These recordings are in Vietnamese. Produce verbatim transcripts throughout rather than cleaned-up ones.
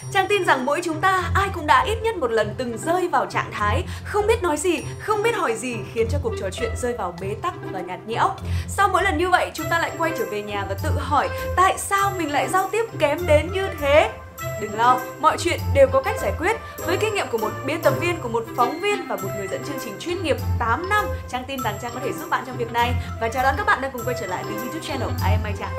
Trang tin rằng mỗi chúng ta ai cũng đã ít nhất một lần từng rơi vào trạng thái không biết nói gì, không biết hỏi gì, khiến cho cuộc trò chuyện rơi vào bế tắc và nhạt nhẽo. Sau mỗi lần như vậy, chúng ta lại quay trở về nhà và tự hỏi tại sao mình lại giao tiếp kém đến như thế. Đừng lo, mọi chuyện đều có cách giải quyết. Với kinh nghiệm của một biên tập viên, của một phóng viên và một người dẫn chương trình chuyên nghiệp tám năm, Trang tin rằng Trang có thể giúp bạn trong việc này. Và chào đón các bạn đang cùng quay trở lại với YouTube channel I am Mai Trang.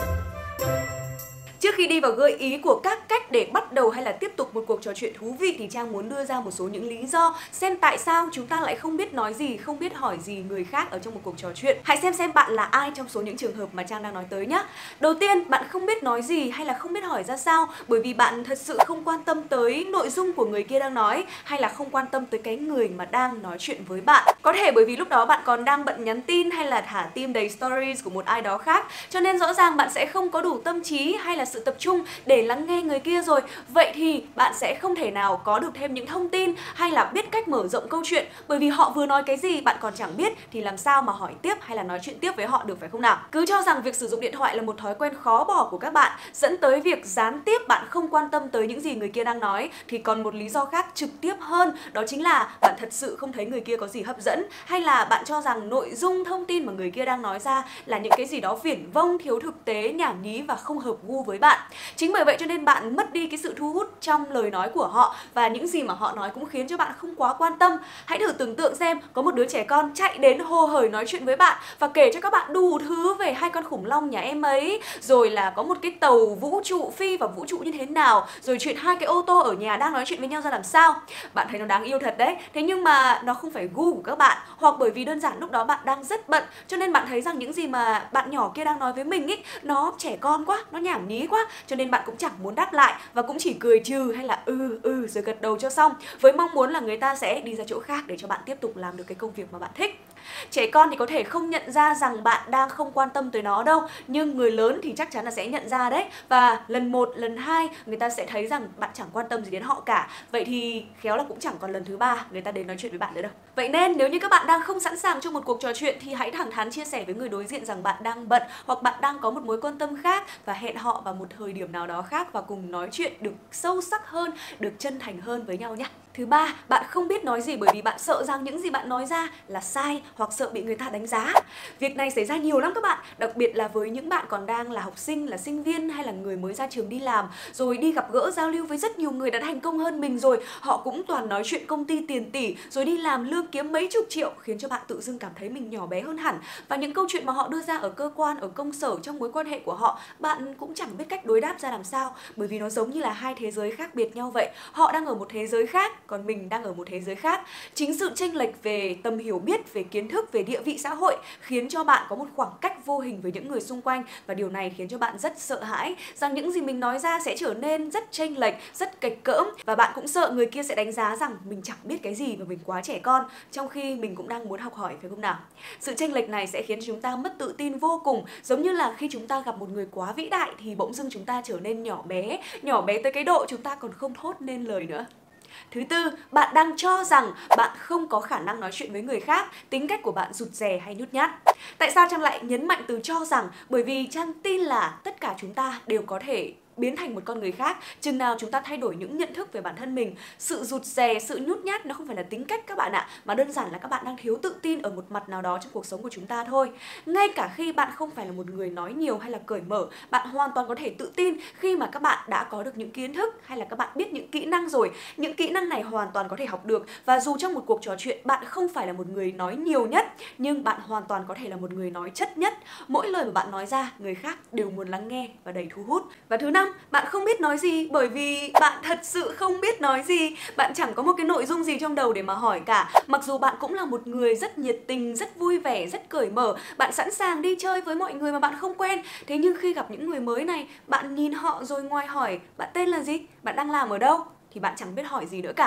Trước khi đi vào gợi ý của các cách để bắt đầu hay là tiếp tục một cuộc trò chuyện thú vị thì Trang muốn đưa ra một số những lý do xem tại sao chúng ta lại không biết nói gì, không biết hỏi gì người khác ở trong một cuộc trò chuyện. Hãy xem xem bạn là ai trong số những trường hợp mà Trang đang nói tới nhé. Đầu tiên, bạn không biết nói gì hay là không biết hỏi ra sao bởi vì bạn thật sự không quan tâm tới nội dung của người kia đang nói hay là không quan tâm tới cái người mà đang nói chuyện với bạn. Có thể bởi vì lúc đó bạn còn đang bận nhắn tin hay là thả tim đầy stories của một ai đó khác, cho nên rõ ràng bạn sẽ không có đủ tâm trí hay là sự tập trung để lắng nghe người kia rồi. Vậy thì bạn sẽ không thể nào có được thêm những thông tin hay là biết cách mở rộng câu chuyện, bởi vì họ vừa nói cái gì bạn còn chẳng biết thì làm sao mà hỏi tiếp hay là nói chuyện tiếp với họ được, phải không nào? Cứ cho rằng việc sử dụng điện thoại là một thói quen khó bỏ của các bạn, dẫn tới việc gián tiếp bạn không quan tâm tới những gì người kia đang nói, thì còn một lý do khác trực tiếp hơn, đó chính là bạn thật sự không thấy người kia có gì hấp dẫn, hay là bạn cho rằng nội dung thông tin mà người kia đang nói ra là những cái gì đó viển vông, thiếu thực tế, nhảm nhí và không hợp gu với bạn. Chính bởi vậy cho nên bạn mất đi cái sự thu hút trong lời nói của họ, và những gì mà họ nói cũng khiến cho bạn không quá quan tâm. Hãy thử tưởng tượng xem có một đứa trẻ con chạy đến hồ hởi nói chuyện với bạn và kể cho các bạn đủ thứ về hai con khủng long nhà em ấy, rồi là có một cái tàu vũ trụ phi vào vũ trụ như thế nào, rồi chuyện hai cái ô tô ở nhà đang nói chuyện với nhau ra làm sao. Bạn thấy nó đáng yêu thật đấy, thế nhưng mà nó không phải gu của các bạn, hoặc bởi vì đơn giản lúc đó bạn đang rất bận cho nên bạn thấy rằng những gì mà bạn nhỏ kia đang nói với mình ý, nó trẻ con quá, nó nhảm nhí quá, cho nên bạn cũng chẳng muốn đáp lại và cũng chỉ cười trừ hay là ừ ừ rồi gật đầu cho xong, với mong muốn là người ta sẽ đi ra chỗ khác để cho bạn tiếp tục làm được cái công việc mà bạn thích. Trẻ con thì có thể không nhận ra rằng bạn đang không quan tâm tới nó đâu, nhưng người lớn thì chắc chắn là sẽ nhận ra đấy. Và lần một, lần hai người ta sẽ thấy rằng bạn chẳng quan tâm gì đến họ cả. Vậy thì khéo là cũng chẳng còn lần thứ ba người ta đến nói chuyện với bạn nữa đâu. Vậy nên nếu như các bạn đang không sẵn sàng cho một cuộc trò chuyện thì hãy thẳng thắn chia sẻ với người đối diện rằng bạn đang bận hoặc bạn đang có một mối quan tâm khác, và hẹn họ vào một thời điểm nào đó khác và cùng nói chuyện được sâu sắc hơn, được chân thành hơn với nhau nhé. Thứ ba, bạn không biết nói gì bởi vì bạn sợ rằng những gì bạn nói ra là sai hoặc sợ bị người ta đánh giá. Việc này xảy ra nhiều lắm các bạn, đặc biệt là với những bạn còn đang là học sinh, là sinh viên hay là người mới ra trường đi làm, rồi đi gặp gỡ giao lưu với rất nhiều người đã thành công hơn mình rồi. Họ cũng toàn nói chuyện công ty tiền tỷ, rồi đi làm lương kiếm mấy chục triệu, khiến cho bạn tự dưng cảm thấy mình nhỏ bé hơn hẳn. Và những câu chuyện mà họ đưa ra ở cơ quan, ở công sở, trong mối quan hệ của họ, bạn cũng chẳng biết cách đối đáp ra làm sao, bởi vì nó giống như là hai thế giới khác biệt nhau vậy. Họ đang ở một thế giới khác, còn mình đang ở một thế giới khác. Chính sự chênh lệch về tầm hiểu biết, về kiến thức, về địa vị xã hội khiến cho bạn có một khoảng cách vô hình với những người xung quanh, và điều này khiến cho bạn rất sợ hãi rằng những gì mình nói ra sẽ trở nên rất chênh lệch, rất kệch cỡm, và bạn cũng sợ người kia sẽ đánh giá rằng mình chẳng biết cái gì và mình quá trẻ con, trong khi mình cũng đang muốn học hỏi, phải không nào? Sự chênh lệch này sẽ khiến chúng ta mất tự tin vô cùng, giống như là khi chúng ta gặp một người quá vĩ đại thì bỗng dưng chúng ta trở nên nhỏ bé, nhỏ bé tới cái độ chúng ta còn không thốt nên lời nữa. Thứ tư, bạn đang cho rằng bạn không có khả năng nói chuyện với người khác, tính cách của bạn rụt rè hay nhút nhát. Tại sao Trang lại nhấn mạnh từ cho rằng? Bởi vì Trang tin là tất cả chúng ta đều có thể biến thành một con người khác chừng nào chúng ta thay đổi những nhận thức về bản thân mình. Sự rụt rè, sự nhút nhát nó không phải là tính cách các bạn ạ, mà đơn giản là các bạn đang thiếu tự tin ở một mặt nào đó trong cuộc sống của chúng ta thôi. Ngay cả khi bạn không phải là một người nói nhiều hay là cởi mở, bạn hoàn toàn có thể tự tin khi mà các bạn đã có được những kiến thức hay là các bạn biết những kỹ năng rồi. Những kỹ năng này hoàn toàn có thể học được, và dù trong một cuộc trò chuyện bạn không phải là một người nói nhiều nhất, nhưng bạn hoàn toàn có thể là một người nói chất nhất. Mỗi lời mà bạn nói ra, người khác đều muốn lắng nghe và đầy thu hút. Và thứ năm, bạn không biết nói gì bởi vì bạn thật sự không biết nói gì. Bạn chẳng có một cái nội dung gì trong đầu để mà hỏi cả. Mặc dù bạn cũng là một người rất nhiệt tình, rất vui vẻ, rất cởi mở, bạn sẵn sàng đi chơi với mọi người mà bạn không quen. Thế nhưng khi gặp những người mới này, bạn nhìn họ rồi ngoài hỏi bạn tên là gì, bạn đang làm ở đâu, thì bạn chẳng biết hỏi gì nữa cả.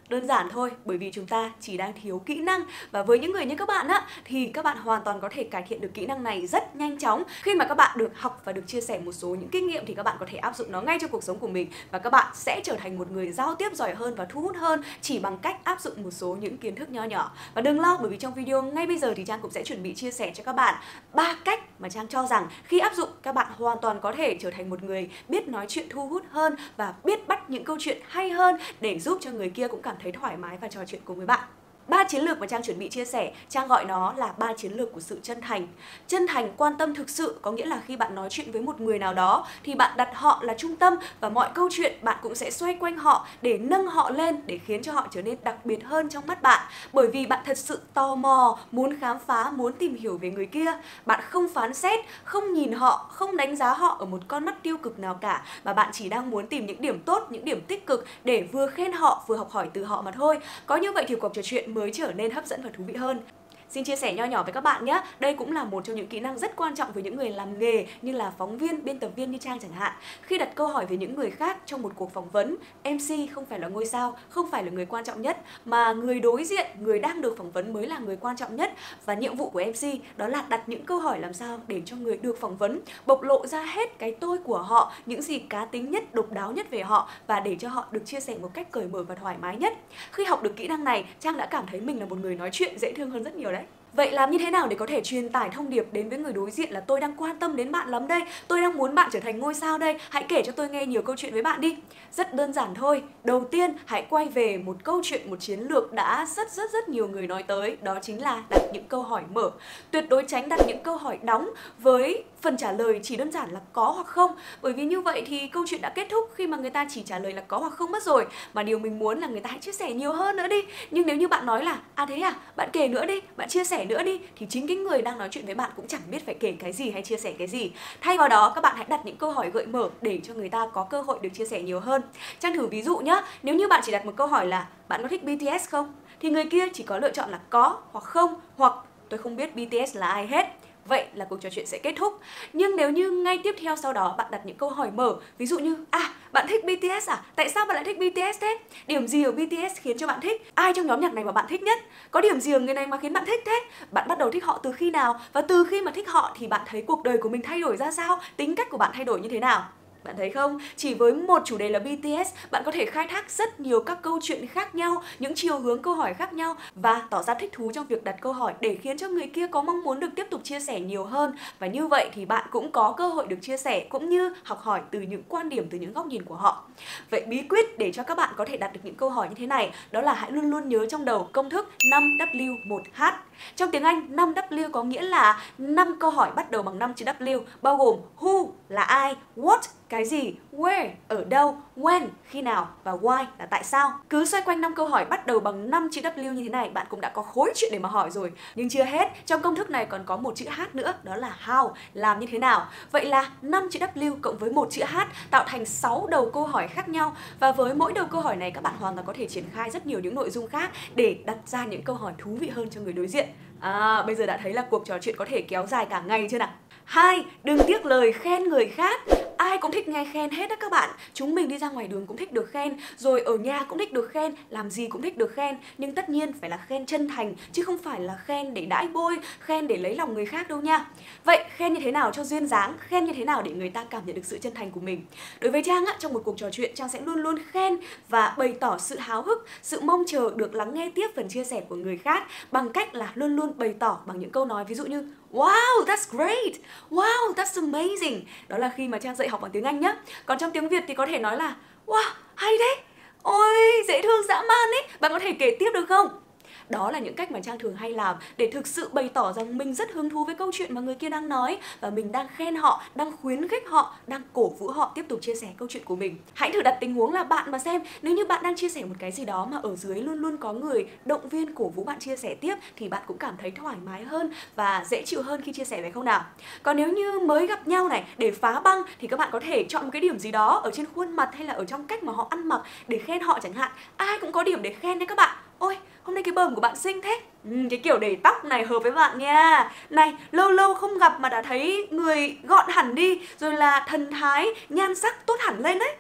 Đơn giản thôi, bởi vì chúng ta chỉ đang thiếu kỹ năng. Và với những người như các bạn á, thì các bạn hoàn toàn có thể cải thiện được kỹ năng này rất nhanh chóng. Khi mà các bạn được học và được chia sẻ một số những kinh nghiệm thì các bạn có thể áp dụng nó ngay trong cuộc sống của mình. Và các bạn sẽ trở thành một người giao tiếp giỏi hơn và thu hút hơn chỉ bằng cách áp dụng một số những kiến thức nho nhỏ. Và đừng lo, bởi vì trong video ngay bây giờ thì Trang cũng sẽ chuẩn bị chia sẻ cho các bạn ba cách mà Trang cho rằng khi áp dụng các bạn hoàn toàn có thể trở thành một người biết nói chuyện thu hút hơn và biết bắt những câu chuyện hay hơn để giúp cho người kia cũng cảm thấy thoải mái và trò chuyện cùng với bạn. Ba chiến lược mà Trang chuẩn bị chia sẻ, Trang gọi nó là ba chiến lược của sự chân thành. Chân thành, quan tâm thực sự có nghĩa là khi bạn nói chuyện với một người nào đó thì bạn đặt họ là trung tâm và mọi câu chuyện bạn cũng sẽ xoay quanh họ để nâng họ lên, để khiến cho họ trở nên đặc biệt hơn trong mắt bạn. Bởi vì bạn thật sự tò mò, muốn khám phá, muốn tìm hiểu về người kia. Bạn không phán xét, không nhìn họ, không đánh giá họ ở một con mắt tiêu cực nào cả, mà bạn chỉ đang muốn tìm những điểm tốt, những điểm tích cực để vừa khen họ, vừa học hỏi từ họ mà thôi. Có như vậy thì cuộc trò chuyện mới trở nên hấp dẫn và thú vị hơn. Xin chia sẻ nho nhỏ với các bạn nhé. Đây cũng là một trong những kỹ năng rất quan trọng với những người làm nghề như là phóng viên, biên tập viên như Trang chẳng hạn. Khi đặt câu hỏi về những người khác trong một cuộc phỏng vấn, em xê không phải là ngôi sao, không phải là người quan trọng nhất, mà người đối diện, người đang được phỏng vấn mới là người quan trọng nhất. Và nhiệm vụ của em xê đó là đặt những câu hỏi làm sao để cho người được phỏng vấn bộc lộ ra hết cái tôi của họ, những gì cá tính nhất, độc đáo nhất về họ, và để cho họ được chia sẻ một cách cởi mở và thoải mái nhất. Khi học được kỹ năng này, Trang đã cảm thấy mình là một người nói chuyện dễ thương hơn rất nhiều đấy. Vậy làm như thế nào để có thể truyền tải thông điệp đến với người đối diện là tôi đang quan tâm đến bạn lắm đây, tôi đang muốn bạn trở thành ngôi sao đây, hãy kể cho tôi nghe nhiều câu chuyện với bạn đi. Rất đơn giản thôi. Đầu tiên, hãy quay về một câu chuyện, một chiến lược đã rất rất rất nhiều người nói tới, đó chính là đặt những câu hỏi mở. Tuyệt đối tránh đặt những câu hỏi đóng với phần trả lời chỉ đơn giản là có hoặc không, bởi vì như vậy thì câu chuyện đã kết thúc khi mà người ta chỉ trả lời là có hoặc không mất rồi. Mà điều mình muốn là người ta hãy chia sẻ nhiều hơn nữa đi. Nhưng nếu như bạn nói là à thế à, bạn kể nữa đi, bạn chia sẻ nữa đi, thì chính cái người đang nói chuyện với bạn cũng chẳng biết phải kể cái gì hay chia sẻ cái gì. Thay vào đó, các bạn hãy đặt những câu hỏi gợi mở để cho người ta có cơ hội được chia sẻ nhiều hơn. Trang thử ví dụ nhé, nếu như bạn chỉ đặt một câu hỏi là bạn có thích bê tê ét không, thì người kia chỉ có lựa chọn là có hoặc không, hoặc tôi không biết bê tê ét là ai hết. Vậy là cuộc trò chuyện sẽ kết thúc. Nhưng nếu như ngay tiếp theo sau đó bạn đặt những câu hỏi mở, ví dụ như à, bạn thích bê tê ét à? Tại sao bạn lại thích bê tê ét thế? Điểm gì ở bê tê ét khiến cho bạn thích? Ai trong nhóm nhạc này mà bạn thích nhất? Có điểm gì ở người này mà khiến bạn thích thế? Bạn bắt đầu thích họ từ khi nào? Và từ khi mà thích họ thì bạn thấy cuộc đời của mình thay đổi ra sao? Tính cách của bạn thay đổi như thế nào? Bạn thấy không? Chỉ với một chủ đề là bê tê ét, bạn có thể khai thác rất nhiều các câu chuyện khác nhau, những chiều hướng câu hỏi khác nhau và tỏ ra thích thú trong việc đặt câu hỏi để khiến cho người kia có mong muốn được tiếp tục chia sẻ nhiều hơn. Và như vậy thì bạn cũng có cơ hội được chia sẻ cũng như học hỏi từ những quan điểm, từ những góc nhìn của họ. Vậy bí quyết để cho các bạn có thể đặt được những câu hỏi như thế này đó là hãy luôn luôn nhớ trong đầu công thức năm W một H. Trong tiếng Anh, năm W có nghĩa là năm câu hỏi bắt đầu bằng năm chữ W, bao gồm who là ai, what cái gì, where ở đâu, when khi nào và why là tại sao. Cứ xoay quanh năm câu hỏi bắt đầu bằng năm chữ W như thế này, bạn cũng đã có khối chuyện để mà hỏi rồi. Nhưng chưa hết, trong công thức này còn có một chữ H nữa, đó là how, làm như thế nào. Vậy là năm chữ W cộng với một chữ H tạo thành sáu đầu câu hỏi khác nhau. Và với mỗi đầu câu hỏi này các bạn hoàn toàn có thể triển khai rất nhiều những nội dung khác để đặt ra những câu hỏi thú vị hơn cho người đối diện. À, bây giờ đã thấy là cuộc trò chuyện có thể kéo dài cả ngày chưa nào? Hai, đừng tiếc lời khen người khác. Ai cũng thích nghe khen hết á các bạn. Chúng mình đi ra ngoài đường cũng thích được khen, rồi ở nhà cũng thích được khen, làm gì cũng thích được khen. Nhưng tất nhiên phải là khen chân thành, chứ không phải là khen để đãi bôi, khen để lấy lòng người khác đâu nha. Vậy khen như thế nào cho duyên dáng, khen như thế nào để người ta cảm nhận được sự chân thành của mình? Đối với Trang á, trong một cuộc trò chuyện, Trang sẽ luôn luôn khen và bày tỏ sự háo hức, sự mong chờ được lắng nghe tiếp phần chia sẻ của người khác bằng cách là luôn luôn bày tỏ bằng những câu nói ví dụ như wow, that's great, wow, that's amazing. Đó là khi mà Trang dạy học bằng tiếng Anh nhé. Còn trong tiếng Việt thì có thể nói là wow, hay đấy, ôi, dễ thương dã man ấy. Bạn có thể kể tiếp được không? Đó là những cách mà Trang thường hay làm để thực sự bày tỏ rằng mình rất hứng thú với câu chuyện mà người kia đang nói và mình đang khen họ, đang khuyến khích họ, đang cổ vũ họ tiếp tục chia sẻ câu chuyện của mình. Hãy thử đặt tình huống là bạn mà xem, nếu như bạn đang chia sẻ một cái gì đó mà ở dưới luôn luôn có người động viên cổ vũ bạn chia sẻ tiếp thì bạn cũng cảm thấy thoải mái hơn và dễ chịu hơn khi chia sẻ, phải không nào? Còn nếu như mới gặp nhau này, để phá băng thì các bạn có thể chọn một cái điểm gì đó ở trên khuôn mặt hay là ở trong cách mà họ ăn mặc để khen họ chẳng hạn. Ai cũng có điểm để khen đấy các bạn. Ôi, hôm nay cái bờm của bạn xinh thế. Ừ, cái kiểu để tóc này hợp với bạn nha. Này, lâu lâu không gặp mà đã thấy người gọn hẳn đi, rồi là thần thái, nhan sắc tốt hẳn lên đấy.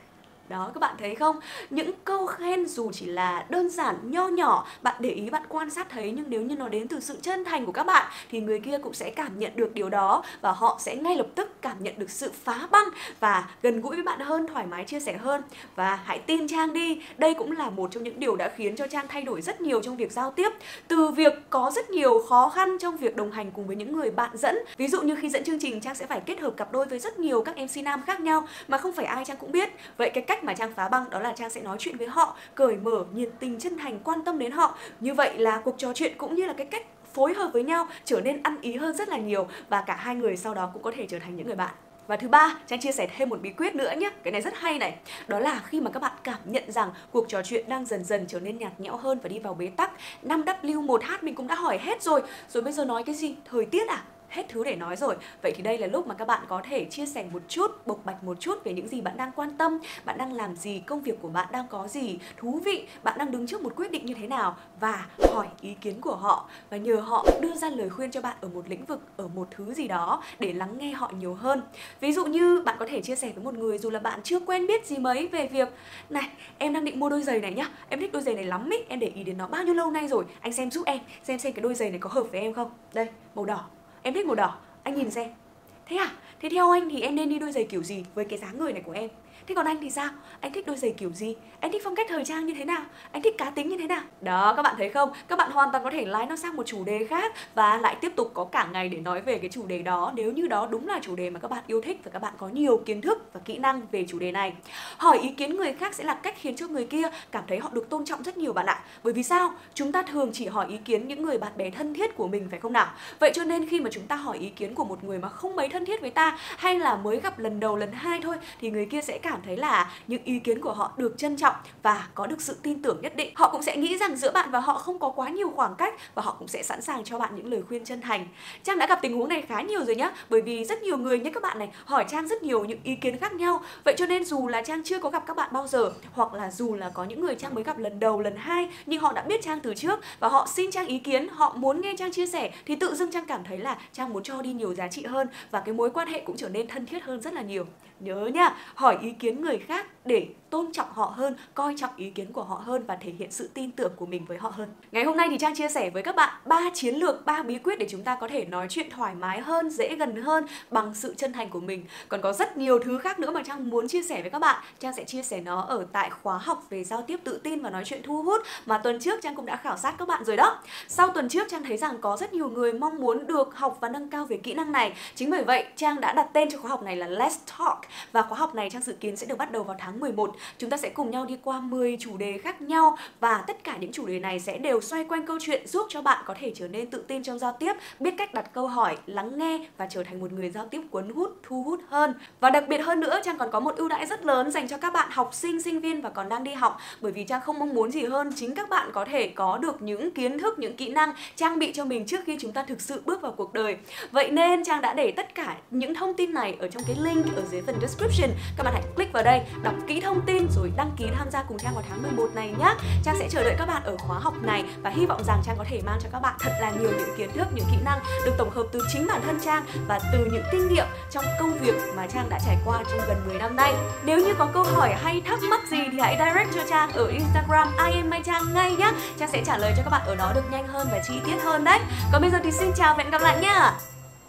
Đó, các bạn thấy không? Những câu khen dù chỉ là đơn giản, nho nhỏ, bạn để ý, bạn quan sát thấy, nhưng nếu như nó đến từ sự chân thành của các bạn thì người kia cũng sẽ cảm nhận được điều đó và họ sẽ ngay lập tức cảm nhận được sự phá băng và gần gũi với bạn hơn, thoải mái chia sẻ hơn. Và hãy tin Trang đi, đây cũng là một trong những điều đã khiến cho Trang thay đổi rất nhiều trong việc giao tiếp. Từ việc có rất nhiều khó khăn trong việc đồng hành cùng với những người bạn dẫn. Ví dụ như khi dẫn chương trình, Trang sẽ phải kết hợp cặp đôi với rất nhiều các em xê nam khác nhau mà không phải ai Trang cũng biết. Vậy cái cách mà Trang phá băng đó là Trang sẽ nói chuyện với họ, cởi mở, nhiệt tình, chân thành, quan tâm đến họ. Như vậy là cuộc trò chuyện cũng như là cái cách phối hợp với nhau trở nên ăn ý hơn rất là nhiều và cả hai người sau đó cũng có thể trở thành những người bạn. Và thứ ba, Trang chia sẻ thêm một bí quyết nữa nhé. Cái này rất hay này. Đó là khi mà các bạn cảm nhận rằng cuộc trò chuyện đang dần dần trở nên nhạt nhẽo hơn và đi vào bế tắc. năm W một H mình cũng đã hỏi hết rồi. Rồi bây giờ nói cái gì? Thời tiết à? Hết thứ để nói rồi. Vậy thì đây là lúc mà các bạn có thể chia sẻ một chút, bộc bạch một chút về những gì bạn đang quan tâm, bạn đang làm gì, công việc của bạn đang có gì thú vị, bạn đang đứng trước một quyết định như thế nào, và hỏi ý kiến của họ và nhờ họ đưa ra lời khuyên cho bạn ở một lĩnh vực, ở một thứ gì đó để lắng nghe họ nhiều hơn. Ví dụ như bạn có thể chia sẻ với một người dù là bạn chưa quen biết gì mấy về việc này, em đang định mua đôi giày này nhá, em thích đôi giày này lắm ý, em để ý đến nó bao nhiêu lâu nay rồi, anh xem giúp em, xem xem cái đôi giày này có hợp với em không. Đây, màu đỏ, em thích màu đỏ, anh nhìn xem. Thế à? Thế theo anh thì em nên đi đôi giày kiểu gì với cái dáng người này của em? Thế còn anh thì sao? Anh thích đôi giày kiểu gì? Anh thích phong cách thời trang như thế nào? Anh thích cá tính như thế nào? Đó, các bạn thấy không? Các bạn hoàn toàn có thể lái nó sang một chủ đề khác và lại tiếp tục có cả ngày để nói về cái chủ đề đó, nếu như đó đúng là chủ đề mà các bạn yêu thích và các bạn có nhiều kiến thức và kỹ năng về chủ đề này. Hỏi ý kiến người khác sẽ là cách khiến cho người kia cảm thấy họ được tôn trọng rất nhiều bạn ạ. Bởi vì sao? Chúng ta thường chỉ hỏi ý kiến những người bạn bè thân thiết của mình, phải không nào? Vậy cho nên khi mà chúng ta hỏi ý kiến của một người mà không mấy thân thiết với ta, hay là mới gặp lần đầu, lần hai thôi, thì người kia sẽ cảm thấy là những ý kiến của họ được trân trọng và có được sự tin tưởng nhất định. Họ cũng sẽ nghĩ rằng giữa bạn và họ không có quá nhiều khoảng cách và họ cũng sẽ sẵn sàng cho bạn những lời khuyên chân thành. Trang đã gặp tình huống này khá nhiều rồi nhá, bởi vì rất nhiều người như các bạn này hỏi Trang rất nhiều những ý kiến khác nhau. Vậy cho nên dù là Trang chưa có gặp các bạn bao giờ, hoặc là dù là có những người Trang mới gặp lần đầu, lần hai, nhưng họ đã biết Trang từ trước và họ xin Trang ý kiến, họ muốn nghe Trang chia sẻ, thì tự dưng Trang cảm thấy là Trang muốn cho đi nhiều giá trị hơn và cái mối quan hệ cũng trở nên thân thiết hơn rất là nhiều. Nhớ nha, hỏi ý kiến người khác để tôn trọng họ hơn, coi trọng ý kiến của họ hơn và thể hiện sự tin tưởng của mình với họ hơn. Ngày hôm nay thì Trang chia sẻ với các bạn ba chiến lược, ba bí quyết để chúng ta có thể nói chuyện thoải mái hơn, dễ gần hơn bằng sự chân thành của mình. Còn có rất nhiều thứ khác nữa mà Trang muốn chia sẻ với các bạn. Trang sẽ chia sẻ nó ở tại khóa học về giao tiếp tự tin và nói chuyện thu hút mà tuần trước Trang cũng đã khảo sát các bạn rồi đó. Sau tuần trước Trang thấy rằng có rất nhiều người mong muốn được học và nâng cao về kỹ năng này. Chính bởi vậy Trang đã đặt tên cho khóa học này là Let's Talk. Và khóa học này Trang dự kiến sẽ được bắt đầu vào tháng mười một. Chúng ta sẽ cùng nhau đi qua mười chủ đề khác nhau và tất cả những chủ đề này sẽ đều xoay quanh câu chuyện giúp cho bạn có thể trở nên tự tin trong giao tiếp, biết cách đặt câu hỏi, lắng nghe và trở thành một người giao tiếp cuốn hút, thu hút hơn. Và đặc biệt hơn nữa, Trang còn có một ưu đãi rất lớn dành cho các bạn học sinh, sinh viên và còn đang đi học, bởi vì Trang không mong muốn gì hơn chính các bạn có thể có được những kiến thức, những kỹ năng trang bị cho mình trước khi chúng ta thực sự bước vào cuộc đời. Vậy nên Trang đã để tất cả những thông tin này ở trong cái link ở dưới phần description. Các bạn hãy click vào đây, đọc kỹ thông tin rồi đăng ký tham gia cùng Trang vào tháng mười một này nhé. Trang sẽ chờ đợi các bạn ở khóa học này và hy vọng rằng Trang có thể mang cho các bạn thật là nhiều những kiến thức, những kỹ năng được tổng hợp từ chính bản thân Trang và từ những kinh nghiệm trong công việc mà Trang đã trải qua trong gần mười năm nay. Nếu như có câu hỏi hay thắc mắc gì thì hãy direct cho Trang ở Instagram I am my Trang ngay nhé. Trang sẽ trả lời cho các bạn ở đó được nhanh hơn và chi tiết hơn đấy. Còn bây giờ thì xin chào và hẹn gặp lại nhé.